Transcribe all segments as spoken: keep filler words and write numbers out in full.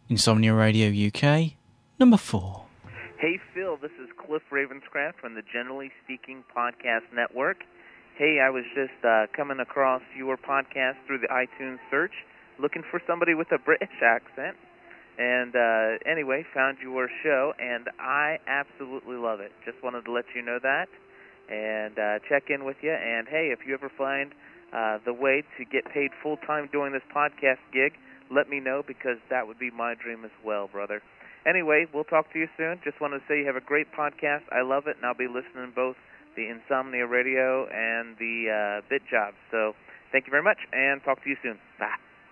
Insomnia Radio U K, number four. Hey Phil, this is Cliff Ravenscraft from the Generally Speaking Podcast Network. Hey, I was just uh, coming across your podcast through the iTunes search, looking for somebody with a British accent. And uh, anyway, found your show, and I absolutely love it. Just wanted to let you know that and uh, check in with you. And hey, if you ever find uh, the way to get paid full-time doing this podcast gig, let me know, because that would be my dream as well, brother. Anyway, we'll talk to you soon. Just wanted to say you have a great podcast. I love it, and I'll be listening to both the Insomnia Radio and the uh, Bit Job. So thank you very much, and talk to you soon. Bye.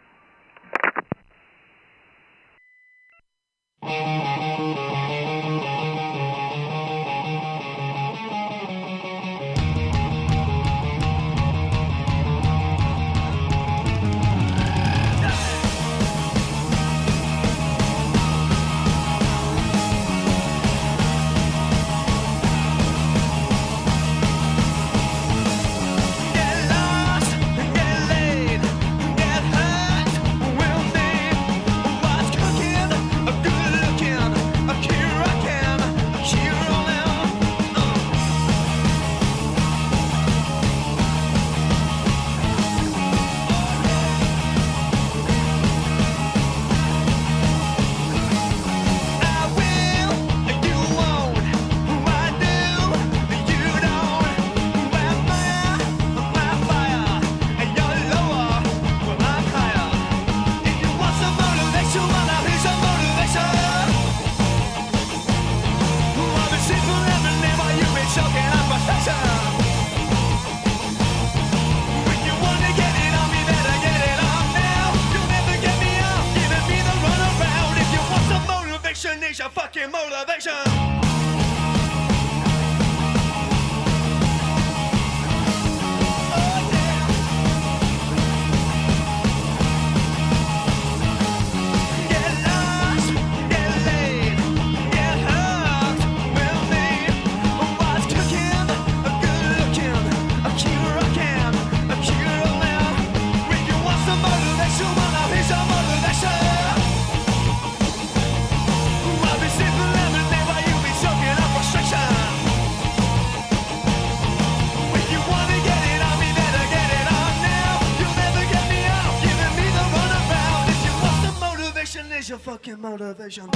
Motivation.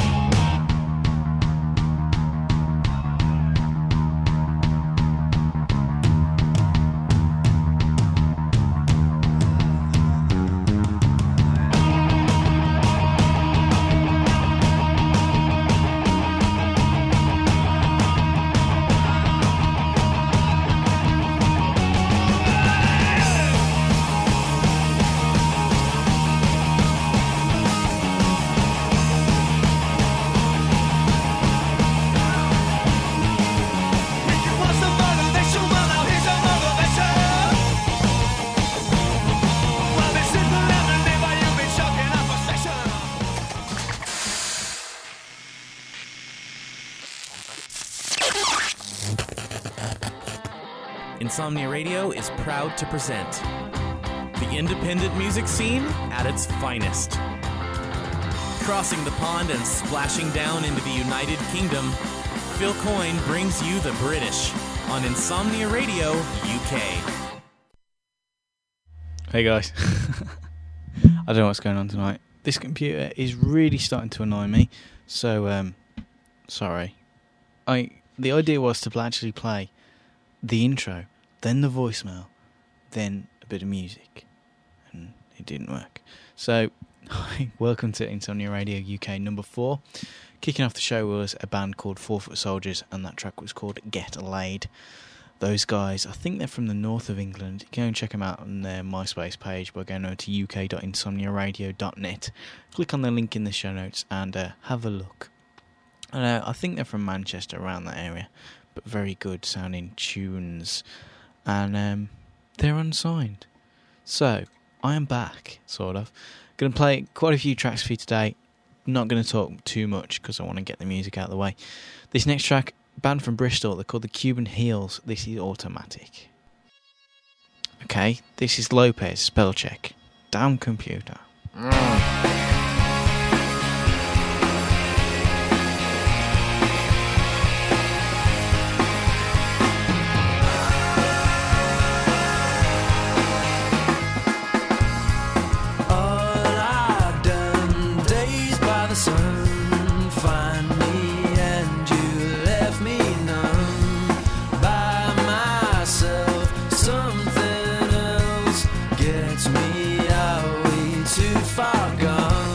Insomnia Radio is proud to present the independent music scene at its finest. Crossing the pond and splashing down into the United Kingdom, Phil Coyne brings you the British on Insomnia Radio U K. Hey guys. I don't know what's going on tonight. This computer is really starting to annoy me, so um, sorry. I the idea was to actually play the intro, then the voicemail, then a bit of music, and it didn't work. So, welcome to Insomnia Radio U K number four. Kicking off the show was a band called Four Foot Soldiers, and that track was called Get Laid. Those guys, I think they're from the north of England. Go and check them out on their MySpace page by going over to u k dot insomnia radio dot net. Click on the link in the show notes and uh, have a look. And, uh, I think they're from Manchester, around that area, but very good sounding tunes. And um, they're unsigned. So, I am back, sort of. Going to play quite a few tracks for you today. Not going to talk too much because I want to get the music out of the way. This next track, band from Bristol, they're called the Cuban Heels. This is Automatic. Okay, this is Lopez, spell check. Damn computer. Mm. sun find me and you left me numb by myself. Something else gets me out way too far gone.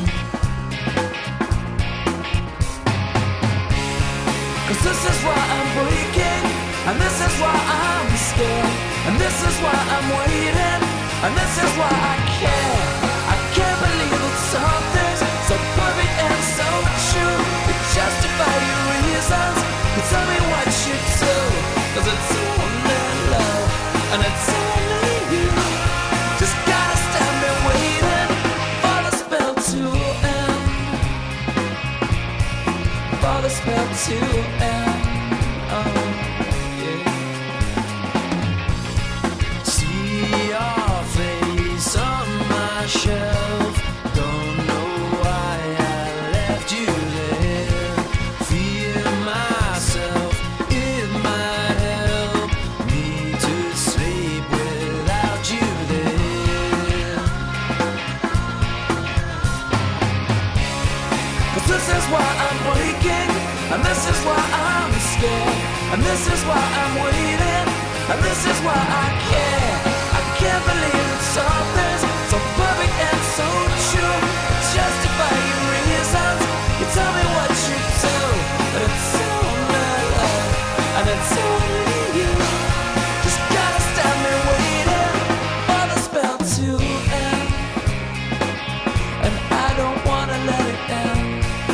Cause this is why I'm breaking, and this is why I'm scared, and this is why I'm waiting, and this is why I care. I can't believe that something's so perfect and so true. It justify your reasons. You tell me what you do, cause it's only love, and it's only you. Just gotta stand there waiting for the spell to end, for the spell to end. Oh, yeah. See your face on my shelf. Don't know why I left you there. Fear myself, it might help me to sleep without you there. Cause this is why I'm breaking, and this is why I'm scared, and this is why I'm waiting, and this is why I care. I can't believe that something's so perfect and so true. Justify your reasons. You tell me what you do, but it's only love, and it's only you. Just gotta stand there waiting for the spell to end, and I don't wanna let it end.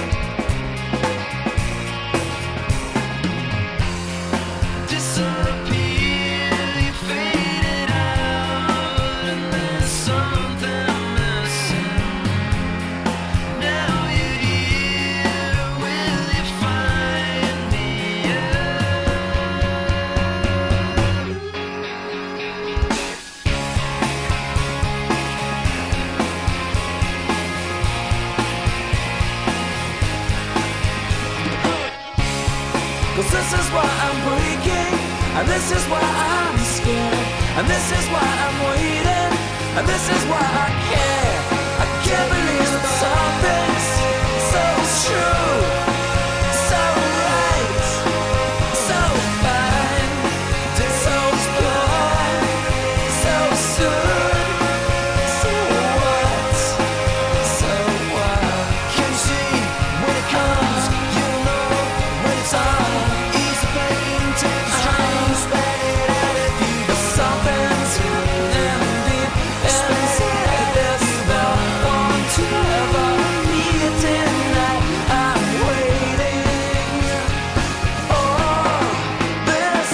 Disappear, you faded out, and there's something missing. Now you're here, will you find me again? Cause this is why I'm breaking, and this is why I'm scared, and this is why I'm waiting, and this is why I care. I can't believe that something's so true, so right, so fine, so pure, so soon, so what, so what? Can see when it comes, you know when it's on. Easy pain, take the strain, spread it out of you. But something's in deep inside this. Don't want to ever meet tonight. I'm waiting for this.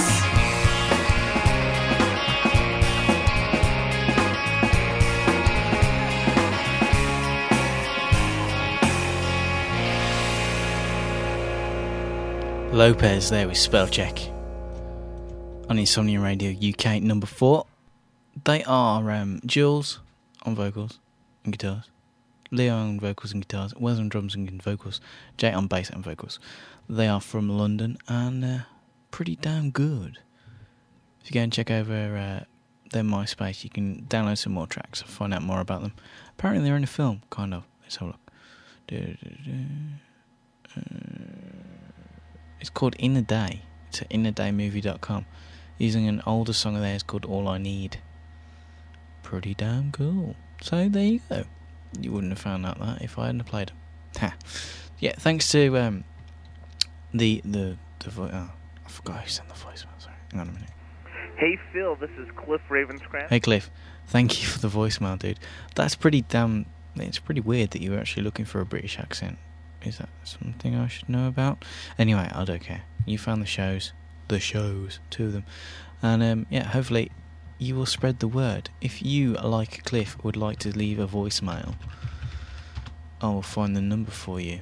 Lopez there with Spell Check on Insomnia Radio U K number four. They are um, Jules on vocals and guitars, Leo on vocals and guitars, Wes on drums and vocals, Jay on bass and vocals. They are from London and uh, pretty damn good. If you go and check over uh, their MySpace, you can download some more tracks and find out more about them. Apparently they're in a film, kind of. Let's have a look. Uh, It's called In a Day. It's at in a day movie dot com. Using an older song of theirs called All I Need. Pretty damn cool. So there you go. You wouldn't have found out that if I hadn't played them. Ha. Yeah, thanks to um, the the the vo- oh, I forgot who sent the voicemail. Sorry, hang on a minute. Hey Phil, this is Cliff Ravenscraft. Hey Cliff, thank you for the voicemail, dude. That's pretty damn. It's pretty weird that you were actually looking for a British accent. Is that something I should know about? Anyway, I don't care. You found the shows, the shows, two of them, and um, yeah, hopefully you will spread the word. If you, like Cliff, would like to leave a voicemail, I will find the number for you.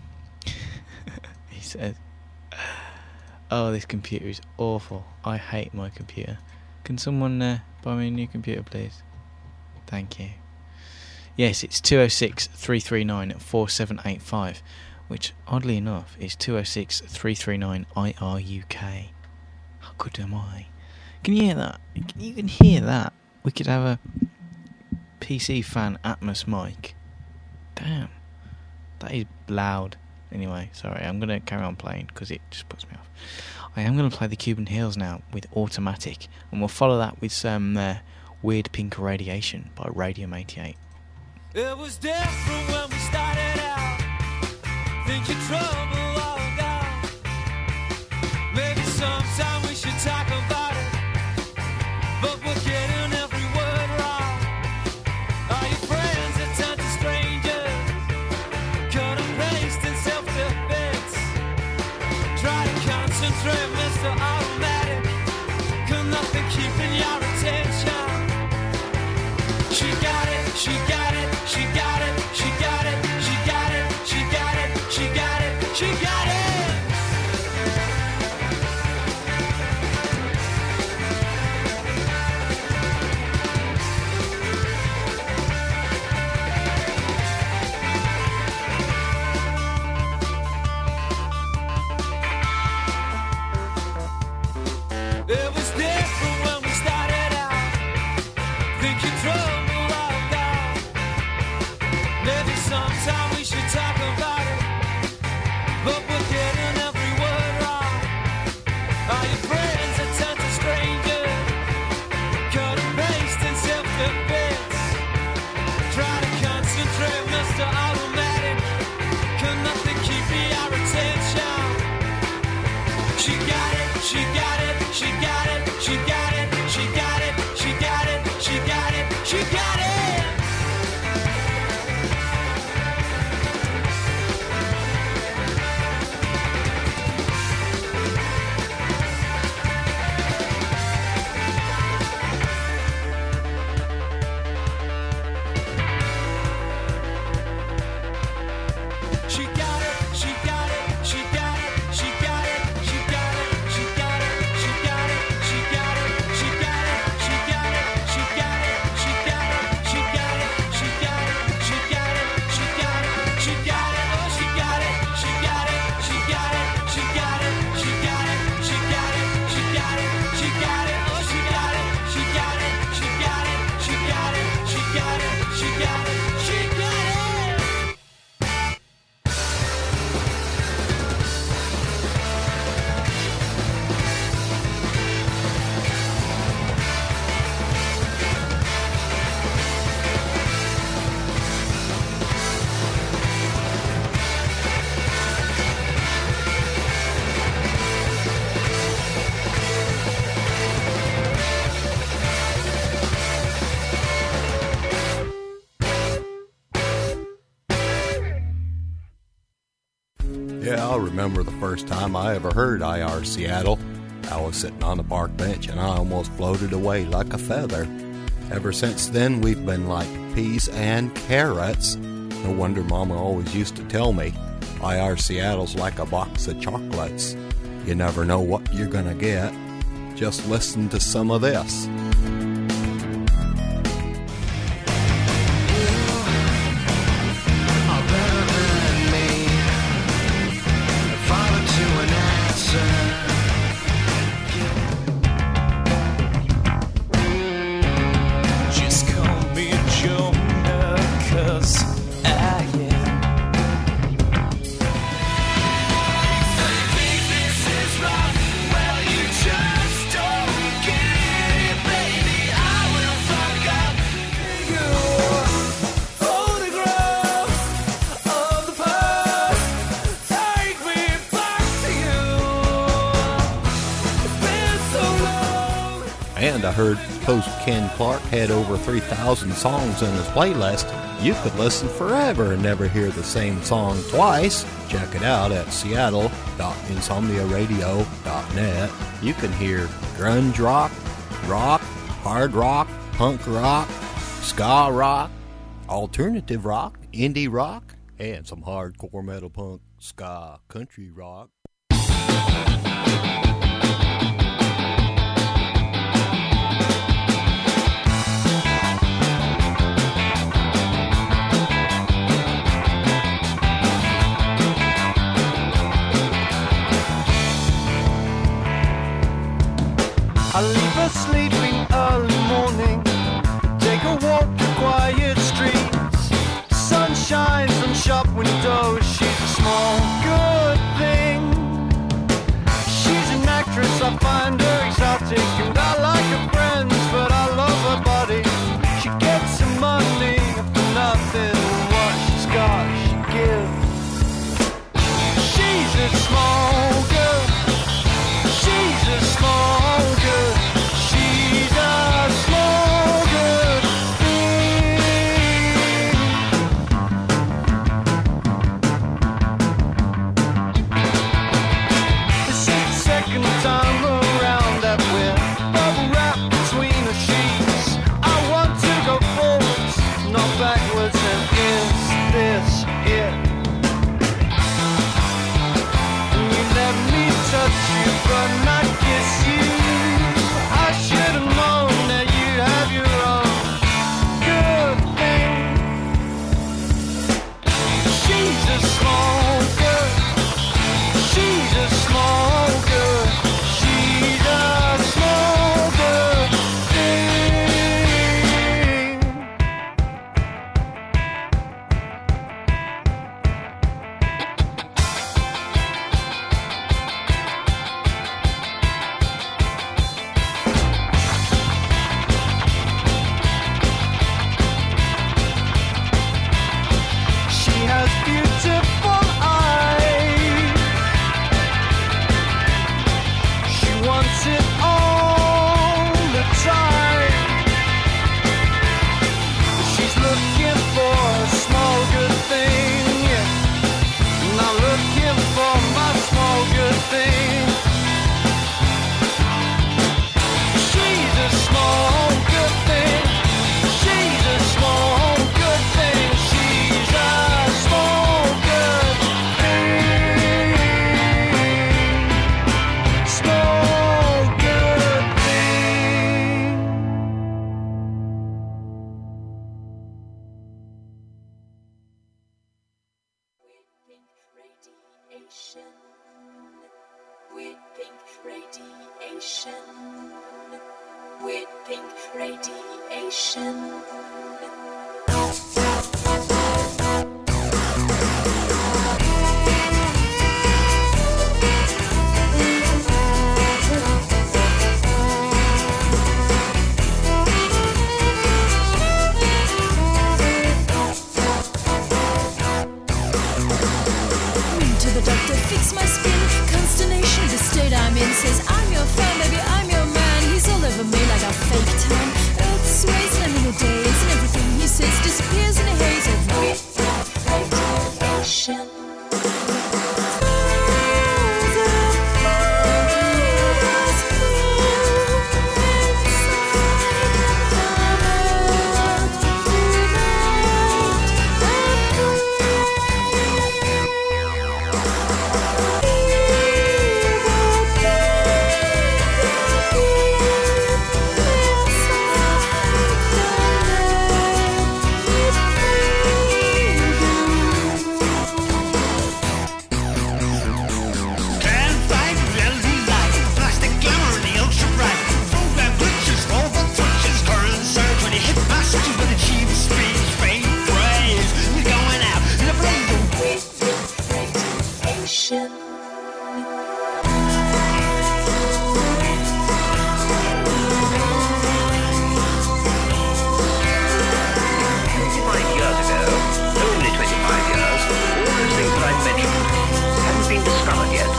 He says, "Oh, this computer is awful. I hate my computer. Can someone uh, buy me a new computer, please? Thank you." Yes, it's two oh six, three three nine, four seven eight five, which, oddly enough, is two oh six, three three nine, I R U K. How good am I? Can you hear that? You can hear that. We could have a P C fan Atmos mic. Damn. That is loud. Anyway, sorry, I'm going to carry on playing because it just puts me off. I am going to play the Cuban Hills now with Automatic, and we'll follow that with some uh, Weird Pink Irradiation by Radium eighty-eight. It was different when we started out. Think your trouble all gone. Maybe sometime we should talk about it, but we're getting every word wrong. Are your friends that turn to strangers? Cut and paste in self-defense. Try to concentrate, Mister Automatic. Cause nothing keeping your attention. She got it, she got it, she got it, she got it, she got it, she got it, she got it, she got it. It was different when we started out. Think your trouble all gone. Maybe sometime we should talk about it, but we're getting every word wrong. Are your friends that turn to strangers? Cut and paste in self-defense. Try to concentrate, Mister Automatic. Can nothing keep your attention? She got it, she got it, she got it, she got it, she got it, she got it, she got it, she got it. She got it, she got it, she got it, she got it, she got it, she got it, she got it, she got it, she got it, she got it, she got it, she got it, she got it, she got it, she got it, she got it, she got it, oh she got it, she got it, she got it, she got it, she got it, she got it, she got it, she got it, oh she got it, she got it, she got it, she got it, she got it, she got it, she got it. Yeah, I remember the first time I ever heard I R Seattle. I was sitting on the park bench and I almost floated away like a feather. Ever since then, we've been like peas and carrots. No wonder Mama always used to tell me, I R Seattle's like a box of chocolates. You never know what you're gonna get. Just listen to some of this. Just call me Jonah, 'cause I am. Think this is wrong? Well, you just don't get it, baby. I will fuck up your photograph of the past. Take me back to you. It's been so long. And I heard host Ken Clark had over three thousand songs in his playlist. You could listen forever and never hear the same song twice. Check it out at seattle dot insomnia radio dot net. You can hear grunge rock, rock, hard rock, punk rock, ska rock, alternative rock, indie rock, and some hardcore metal punk, ska, country rock. I leave her sleeping early morning, take a walk to quiet streets. Sun shines on shop windows, small girl. She's a small girl. She's a small girl. This is the second time around that we're bubble wrapped between the sheets. I want to go forwards, not backwards, and is this it? You let me touch you, but not kiss you. I should have known that you have your own good thing. She's a small girl. She's a small girl. She's a small girl thing. She has beautiful eyes. She wants it all the time. She's looking for a small good thing. Not looking for my small good thing. She's a small good thing. She's a small good thing. She's a small good thing. Small good thing. We think radiation. We think radiation. To the doctor, fix my spin. Consternation, the state I'm in says I'm your fan, baby, I'm your man. He's all over me like a fake tan. Earth sways and I'm in the days, and everything he says disappears in a haze of Radiation. Can't fight reality light. Plastic glamour in the ultra bright. Program glitches, robot twitches. Current surge when you hit passage with a cheap speed. Faint praise. You're going out in a blaze of We think radiation. twenty-five years ago, only twenty-five years, all those things that I've mentioned hadn't been discovered yet.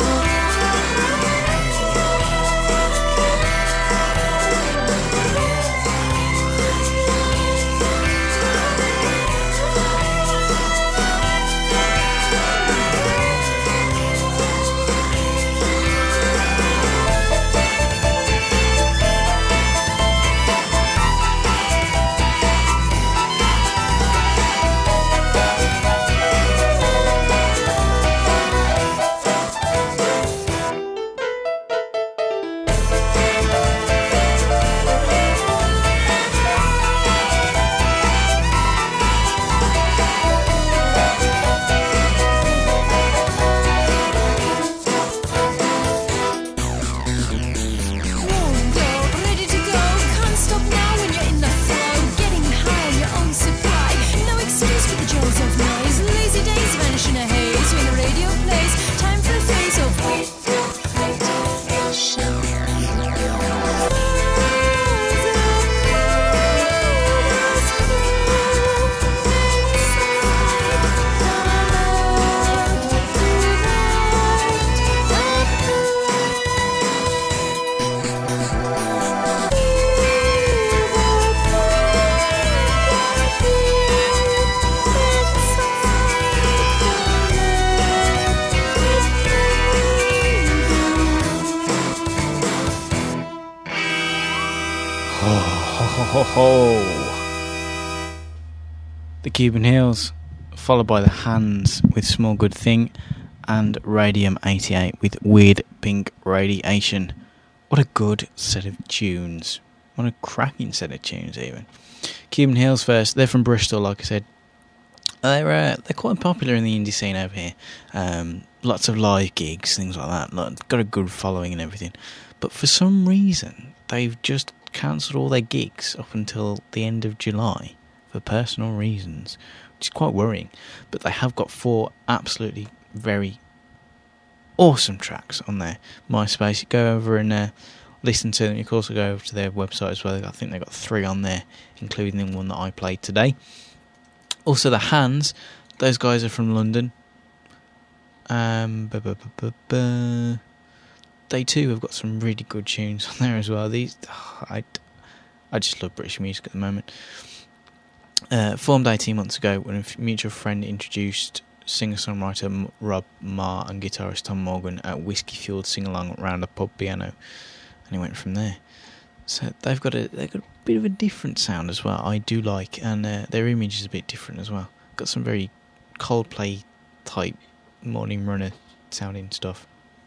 ho ho. The Cuban Hills, followed by the Hands with Small Good Thing, and Radium eighty-eight with Weird Pink Radiation. What a good set of tunes. What a cracking set of tunes, even. Cuban Hills first. They're from Bristol, like I said. They're uh, they're quite popular in the indie scene over here. Um, lots of live gigs, things like that. Like, got a good following and everything. But for some reason, they've just cancelled all their gigs up until the end of July for personal reasons, which is quite worrying. But they have got four absolutely very awesome tracks on their MySpace. Go over and uh, listen to them. You can also go over to their website as well. I think they've got three on there, including the one that I played today. Also, the Hands. Those guys are from London. Um, bu- bu- bu- bu- bu. They too have got some really good tunes on there as well. These, oh, I, I just love British music at the moment. Uh, formed eighteen months ago when a mutual friend introduced singer-songwriter Rob Marr and guitarist Tom Morgan at Whiskey Fueled Sing-Along round a pub piano, and he went from there. So they've got a they've got a bit of a different sound as well. I do like, and uh, their image is a bit different as well. Got some very Coldplay type Morning Runner sounding stuff.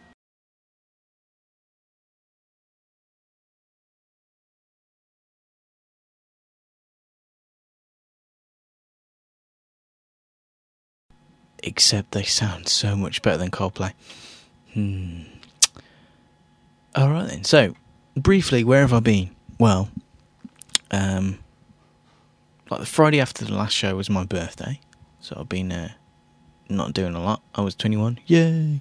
Except they sound so much better than Coldplay. Hmm. Alright then, so, briefly, where have I been? Well, um, like the Friday after the last show was my birthday, so I've been uh, not doing a lot. I was twenty-one, yay!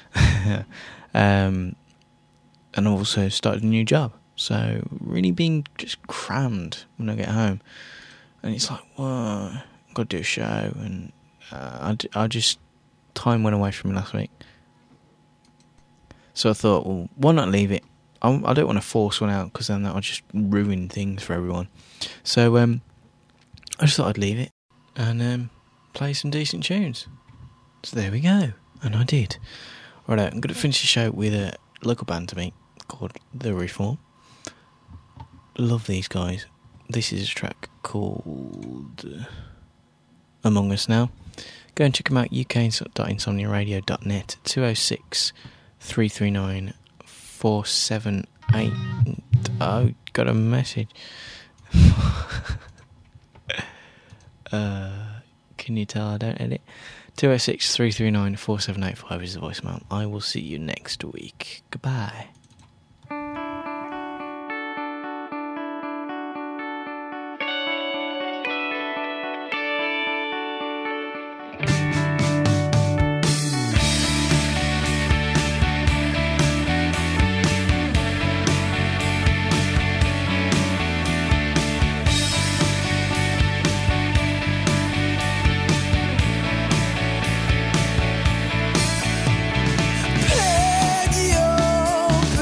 um, and I've also started a new job, so really being just crammed when I get home. And it's like, well, I've got to do a show, and Uh, I, I just, time went away from me last week. So I thought, well, why not leave it? I, I don't want to force one out, because then that'll just ruin things for everyone. So um, I just thought I'd leave it and um, play some decent tunes. So there we go. And I did. Right, I'm going to finish the show with a local band to me called The Reform. Love these guys. This is a track called Among Us Now. Go and check them out, u k dot insomnia radio dot net, two oh six, three three nine, four seven eight. Oh, got a message. uh, can you tell I don't edit? two oh six, three three nine, four seven eight five is the voicemail. I will see you next week. Goodbye. Peg your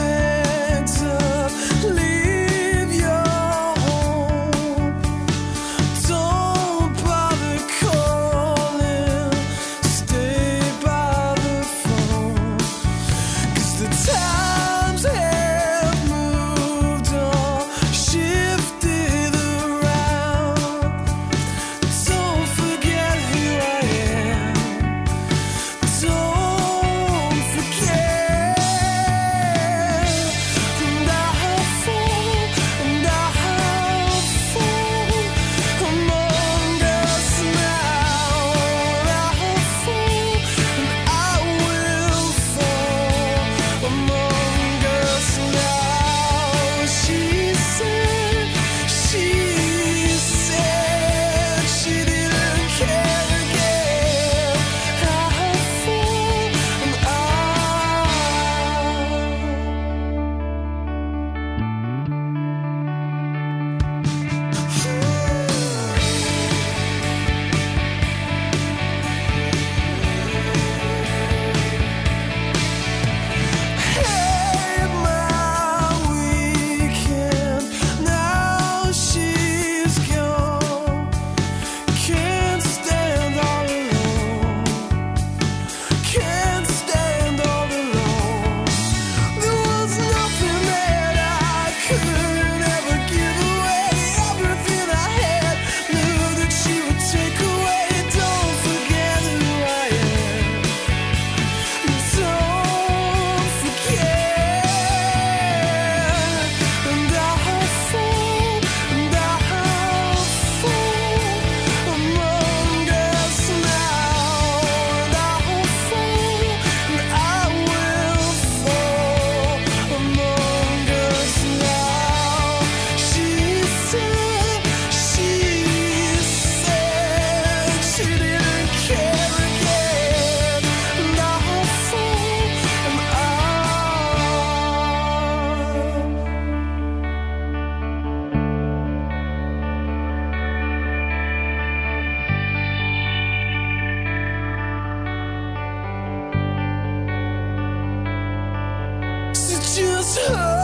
turn.